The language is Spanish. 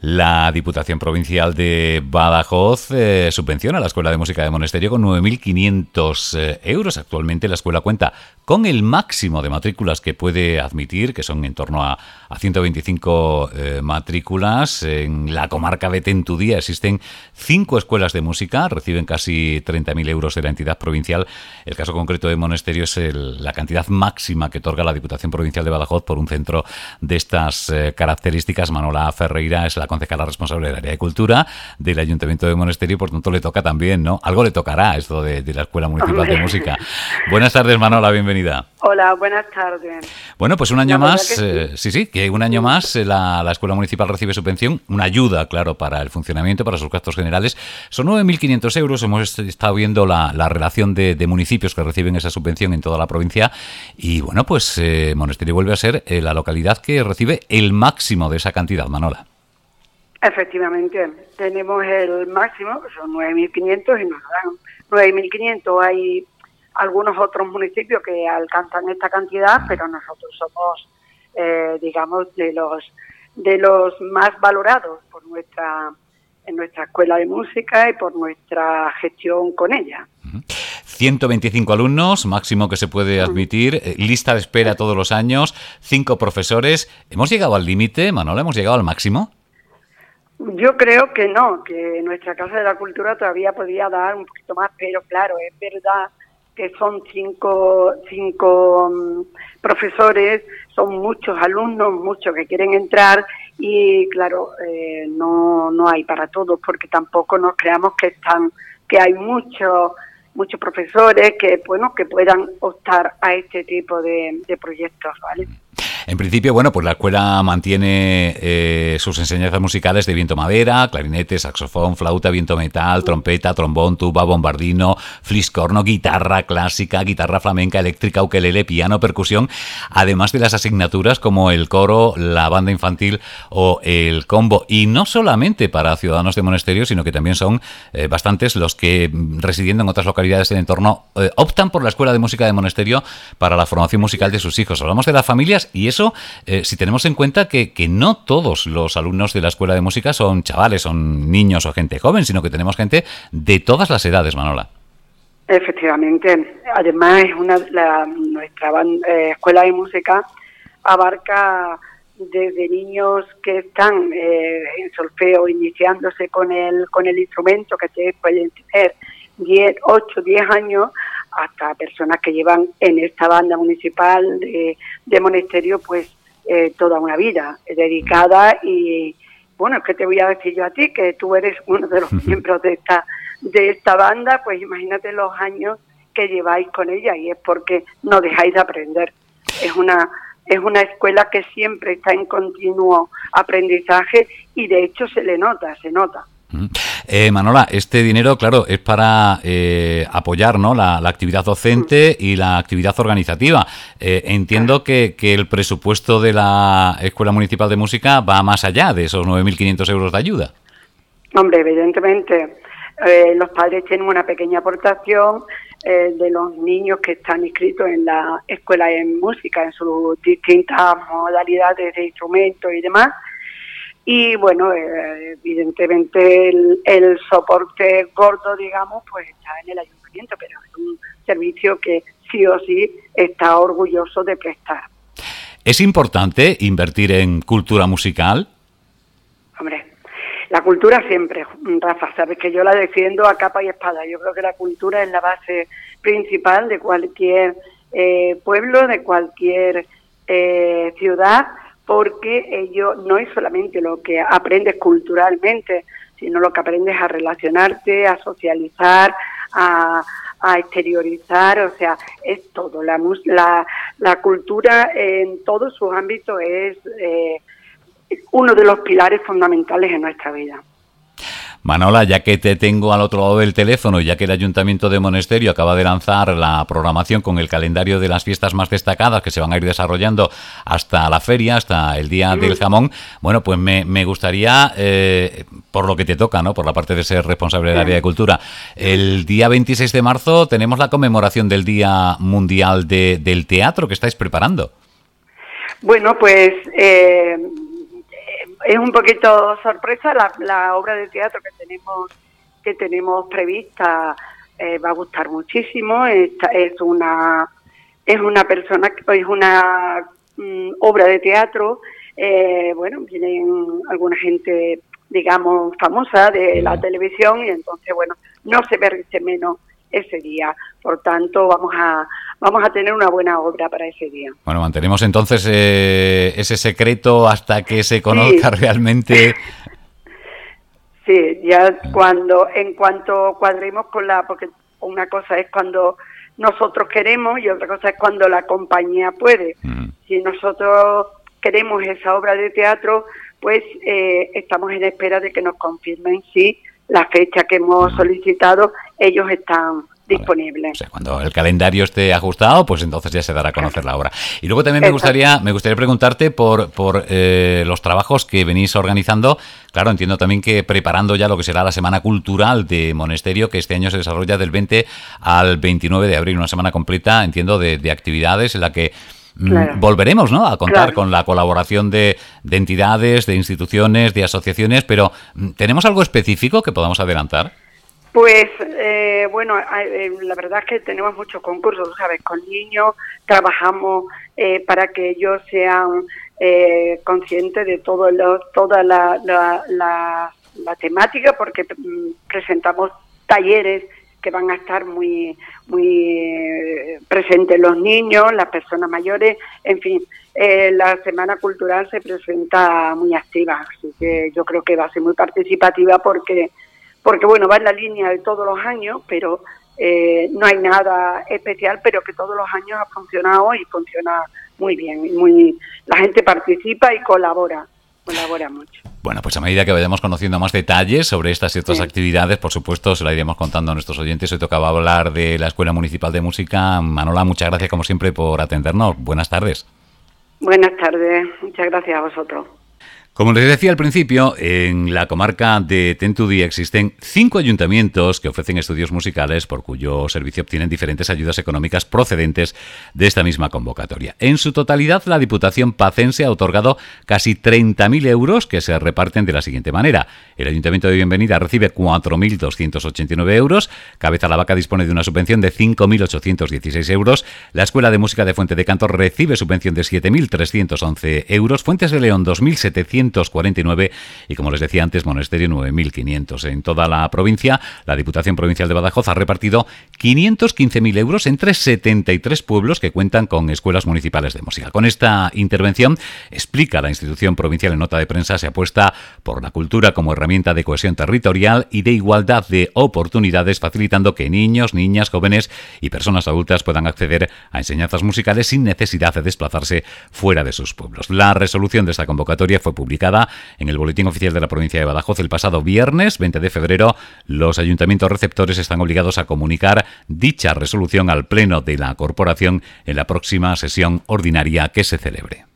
La Diputación Provincial de Badajoz subvenciona a la Escuela de Música de Monesterio con 9.500 euros. Actualmente la escuela cuenta con el máximo de matrículas que puede admitir, que son en torno a 125 matrículas. En la comarca de Tentudía existen 5 escuelas de música, reciben casi 30.000 euros de la entidad provincial. El caso concreto de Monesterio es la cantidad máxima que otorga la Diputación Provincial de Badajoz por un centro de estas características. Manola Ferreira es la concejala responsable del área de cultura del Ayuntamiento de Monesterio y por tanto le toca también, ¿no? Algo le tocará esto de la Escuela Municipal de Música. Buenas tardes, Manola, bienvenida. Hola, buenas tardes. Bueno, pues un año más, que un año más la Escuela Municipal recibe subvención, una ayuda, claro, para el funcionamiento, para sus gastos generales. Son 9.500 euros, hemos estado viendo la relación de municipios que reciben esa subvención en toda la provincia y bueno, pues Monesterio vuelve a ser la localidad que recibe el máximo de esa cantidad, Manola. Efectivamente, tenemos el máximo, son 9.500 y nos dan 9.500. Hay algunos otros municipios que alcanzan esta cantidad, pero nosotros somos, digamos, de los más valorados en nuestra escuela de música y por nuestra gestión con ella. 125 alumnos, máximo que se puede admitir, lista de espera todos los años, 5 profesores. ¿Hemos llegado al límite, Manola? ¿Hemos llegado al máximo? Yo creo que no, que nuestra Casa de la Cultura todavía podría dar un poquito más, pero claro, es verdad que son cinco profesores, son muchos alumnos, muchos que quieren entrar y claro, no hay para todos, porque tampoco nos creamos que hay muchos profesores que puedan optar a este tipo de proyectos, ¿vale? En principio, bueno, pues la escuela mantiene sus enseñanzas musicales de viento madera, clarinete, saxofón, flauta, viento metal, trompeta, trombón, tuba, bombardino, fliscorno, guitarra clásica, guitarra flamenca, eléctrica, ukelele, piano, percusión, además de las asignaturas como el coro, la banda infantil o el combo. Y no solamente para ciudadanos de Monesterio, sino que también son bastantes los que, residiendo en otras localidades del entorno, optan por la Escuela de Música de Monesterio para la formación musical de sus hijos. Hablamos de las familias y eso, si tenemos en cuenta que no todos los alumnos de la Escuela de Música son chavales, son niños o gente joven, sino que tenemos gente de todas las edades, Manola. Efectivamente. Además, nuestra Escuela de Música abarca desde niños que están en solfeo, iniciándose con el instrumento, que pueden tener 8, 10 años, hasta personas que llevan en esta banda municipal de Monesterio pues toda una vida dedicada. Y bueno, ¿qué te voy a decir yo a ti? Que tú eres uno de los miembros de esta banda, pues imagínate los años que lleváis con ella, y es porque no dejáis de aprender. Es una escuela que siempre está en continuo aprendizaje y de hecho se nota. Manola, este dinero, claro, es para apoyar, ¿no?, la actividad docente y la actividad organizativa. Entiendo que el presupuesto de la Escuela Municipal de Música va más allá de esos 9.500 euros de ayuda. Hombre, evidentemente, los padres tienen una pequeña aportación de los niños que están inscritos en la Escuela de Música, en sus distintas modalidades de instrumentos y demás. Y bueno, evidentemente el soporte gordo, digamos, pues está en el ayuntamiento, pero es un servicio que sí o sí está orgulloso de prestar. ¿Es importante invertir en cultura musical? Hombre, la cultura siempre, Rafa, sabes que yo la defiendo a capa y espada. Yo creo que la cultura es la base principal de cualquier pueblo, de cualquier ciudad, porque ello no es solamente lo que aprendes culturalmente, sino lo que aprendes a relacionarte, a socializar, a exteriorizar, o sea, es todo. La cultura en todos sus ámbitos es uno de los pilares fundamentales en nuestra vida. Manola, ya que te tengo al otro lado del teléfono, ya que el Ayuntamiento de Monesterio acaba de lanzar la programación con el calendario de las fiestas más destacadas que se van a ir desarrollando hasta la feria, hasta el Día del Jamón, bueno, pues me gustaría, por lo que te toca, ¿no?, por la parte de ser responsable del área de cultura, el día 26 de marzo tenemos la conmemoración del Día Mundial del Teatro que estáis preparando. Bueno, pues es un poquito sorpresa la obra de teatro que tenemos prevista. Va a gustar muchísimo. Es una persona, es una obra de teatro. Bueno, vienen alguna gente, digamos, famosa de la televisión, y entonces, bueno, no se merece menos ese día. Por tanto, vamos a tener una buena obra para ese día. Bueno, mantenemos entonces ese secreto hasta que se conozca realmente. Sí, ya en cuanto cuadremos porque una cosa es cuando nosotros queremos y otra cosa es cuando la compañía puede. Si nosotros queremos esa obra de teatro, pues estamos en espera de que nos confirmen si la fecha que hemos solicitado ellos están disponibles. O sea, cuando el calendario esté ajustado, pues entonces ya se dará a conocer la obra. Y luego también me gustaría preguntarte por los trabajos que venís organizando. Claro, entiendo también que preparando ya lo que será la Semana Cultural de Monesterio, que este año se desarrolla del 20 al 29 de abril, una semana completa, entiendo, de actividades en la que volveremos, ¿no?, a contar con la colaboración de entidades, de instituciones, de asociaciones, pero ¿tenemos algo específico que podamos adelantar? Pues, bueno, la verdad es que tenemos muchos concursos, ¿sabes? Con niños trabajamos para que ellos sean conscientes de toda la temática, porque presentamos talleres que van a estar muy presentes los niños, las personas mayores, en fin. La Semana Cultural se presenta muy activa, así que yo creo que va a ser muy participativa porque bueno, va en la línea de todos los años, pero no hay nada especial, pero que todos los años ha funcionado y funciona muy bien. La gente participa y colabora mucho. Bueno, pues a medida que vayamos conociendo más detalles sobre estas y otras actividades, por supuesto, se lo iremos contando a nuestros oyentes. Hoy tocaba hablar de la Escuela Municipal de Música. Manola, muchas gracias como siempre por atendernos. Buenas tardes. Buenas tardes, muchas gracias a vosotros. Como les decía al principio, en la comarca de Tentudí existen 5 ayuntamientos que ofrecen estudios musicales por cuyo servicio obtienen diferentes ayudas económicas procedentes de esta misma convocatoria. En su totalidad, la Diputación Pacense ha otorgado casi 30.000 euros que se reparten de la siguiente manera. El Ayuntamiento de Bienvenida recibe 4.289 euros, Cabeza la Vaca dispone de una subvención de 5.816 euros, la Escuela de Música de Fuente de Cantor recibe subvención de 7.311 euros, Fuentes de León 2.749 y, como les decía antes, Monesterio 9.500. En toda la provincia, la Diputación Provincial de Badajoz ha repartido 515.000 euros entre 73 pueblos que cuentan con escuelas municipales de música. Con esta intervención, explica la institución provincial en nota de prensa, se apuesta por la cultura como herramienta de cohesión territorial y de igualdad de oportunidades, facilitando que niños, niñas, jóvenes y personas adultas puedan acceder a enseñanzas musicales sin necesidad de desplazarse fuera de sus pueblos. La resolución de esta convocatoria fue publicada en el Boletín Oficial de la Provincia de Badajoz el pasado viernes 20 de febrero. Los ayuntamientos receptores están obligados a comunicar dicha resolución al Pleno de la Corporación en la próxima sesión ordinaria que se celebre.